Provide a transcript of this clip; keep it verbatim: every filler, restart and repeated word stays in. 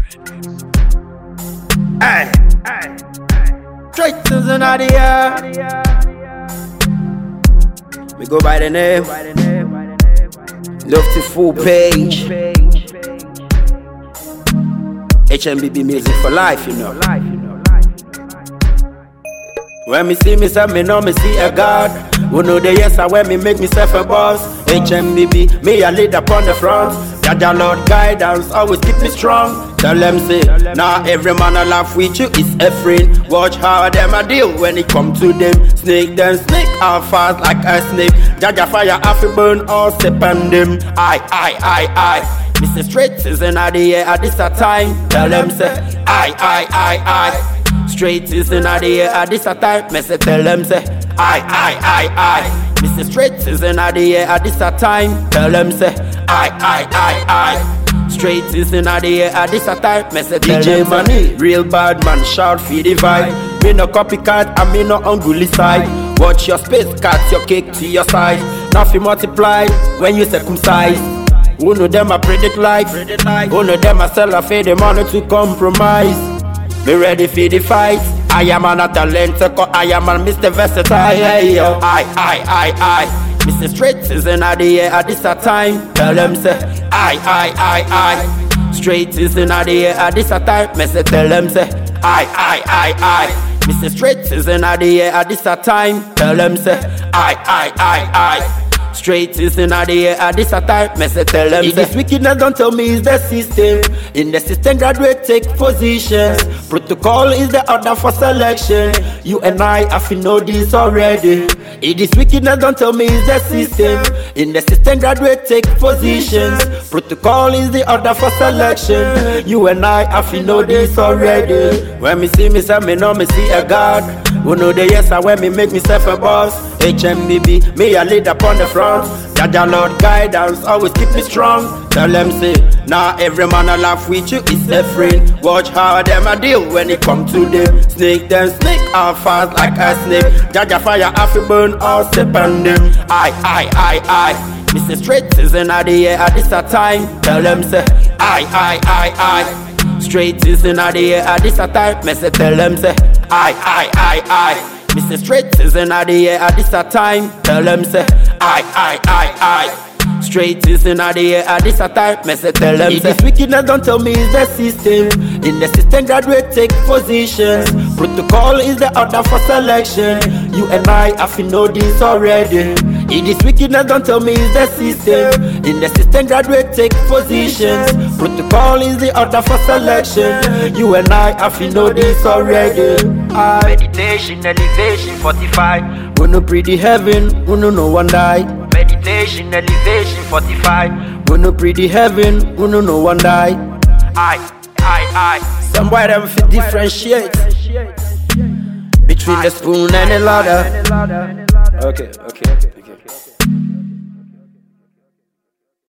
Hey, hey, straight to the Nadia. We go by the name Love to Full Page. H M B B music for life, you know. When me see me, say me know me see a God. Who know the yes, I when me make myself a boss. H M B B, me a lead up on the front. Jaja Lord guidance, always keep me strong. Tell them say, now nah, every man I laugh with you is a friend. Watch how them a deal when it come to them. Snake then snake, all fast like a snake. Jaja fire half a burn, all step on them. I, I, I, I. Mister Straight season of the year at this a time. Tell them say, I, I, I, I. Straight season of the year at this a time. Me say tell them say, I, I, I, I. Mister Straight season of the year at this a time. Tell them say, I, I, I, I. Straight season of the year at this a time. Me say tell them Money, real bad man, shout for the vibe. Me no copycat and me no unruly side. Watch your space, cut your cake to your size. Nothing multiply when you circumcise. Who know them a predict life? Who know them a sell a fade the money to compromise? Be ready for the fight. I am an a talent, I am a Mister Versatile. Hey, yo. I, I, I, I. Mister Straight season of the year at this a time. Tell them say, I, I, I, I. Straight season of the year at this a time. Me say tell them say, I, I, I, I. Mister Straight season of the year at this a time. Tell them say, I, I, I, I. Straight season of the year at this a time. Me say tell them say, this wickedness don't tell me it's the system. In the system graduate take positions. Protocol is the order for selection. You and I have to know this already. It is wickedness don't tell me it's the system. In the system graduate take positions. Protocol is the order for selection. You and I have to know this already. When me see me say me know me see a God. Who know the yes I when me make myself a boss. H M B B, me a lead up on the front. Jaja Lord guidance, always keep me strong. Tell them say, now nah, every man I laugh with you is a friend. Watch how them a deal when it come to them. Snake then snake, all fast like a snake. Jaja fire half a burn, all step on them. I, I, I, I. Mister Straight season of the year at this a time. Tell them say, I, I, I, I. Straight season of the year at this a time. Me say tell them say, I, I, I, I. Mister Straight season of the year at this a time. Tell them say, I, I, I, I. Straight season of the year at this a time. Me say tell them say, this wickedness don't tell me it's the system. In the system graduate take positions. Protocol is the order for selection. You and I have to know this already. It is wickedness don't tell me it's the system. In the system graduate take positions. Protocol is the order for selection. You and I have to know this already. I meditation, elevation, forty-five. We no pray the heaven, we no no one die. Meditation, elevation, forty-five. We no pray the heaven, we no no one die. I, I, I. Some boy them fit differentiate between the spoon and the ladder. Okay, okay, okay.